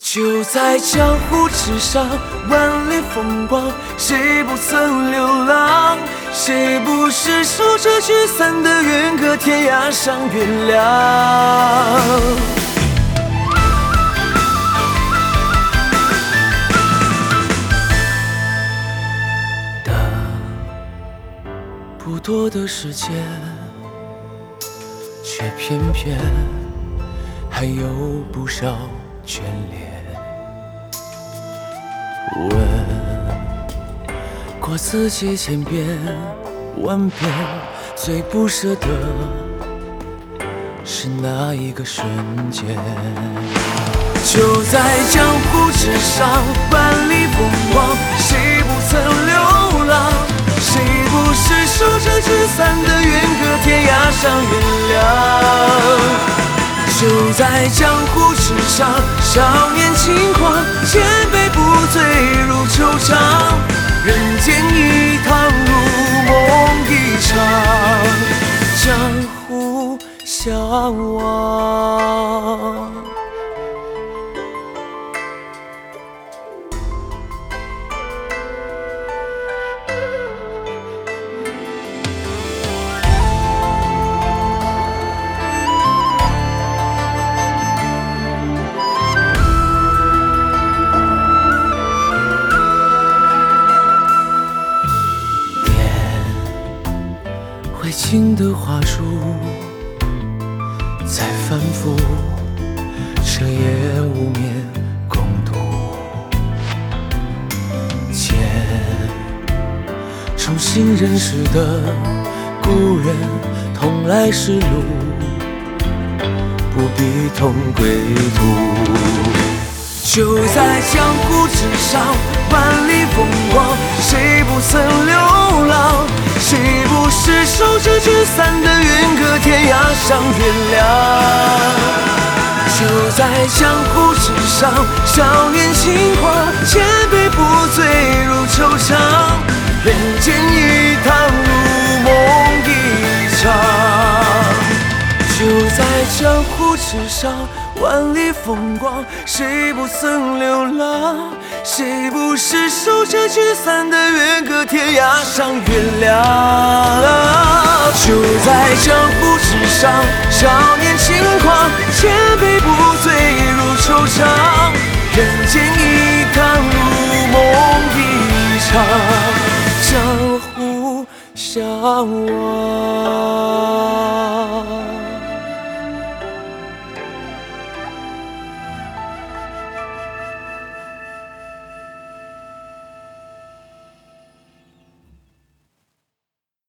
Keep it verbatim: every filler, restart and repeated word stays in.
就在江湖之上，万里风光，谁不曾流浪？谁不是守着聚散的缘，隔天涯上月亮？的不多的时间，却偏偏还有不少眷恋。问过自己千遍万遍，最不舍得是那一个瞬间。就在江湖之上，万里风光，谁不曾流浪？谁不是守着聚散的缘，隔天涯上月亮？就在江湖之上，少年轻狂，千杯不醉如愁肠。人间一趟，如梦一场，江湖相望。会情的话术在反复，彻夜无眠共度。见重新认识的故人，同来时路，不必同归途。就在江湖之上，万里风光，谁不曾流浪？谁不是守着聚散的缘，隔天涯上月亮？就在江湖之上，少年轻狂，千杯不醉如愁肠。人间一趟，如梦一场。就在江湖之上，万里风光，谁不曾流浪？谁不是守着聚散的缘，隔天涯上月亮？就在江湖之上，少年轻狂，千杯不醉如愁肠。人间一趟，如梦一场，江湖相望。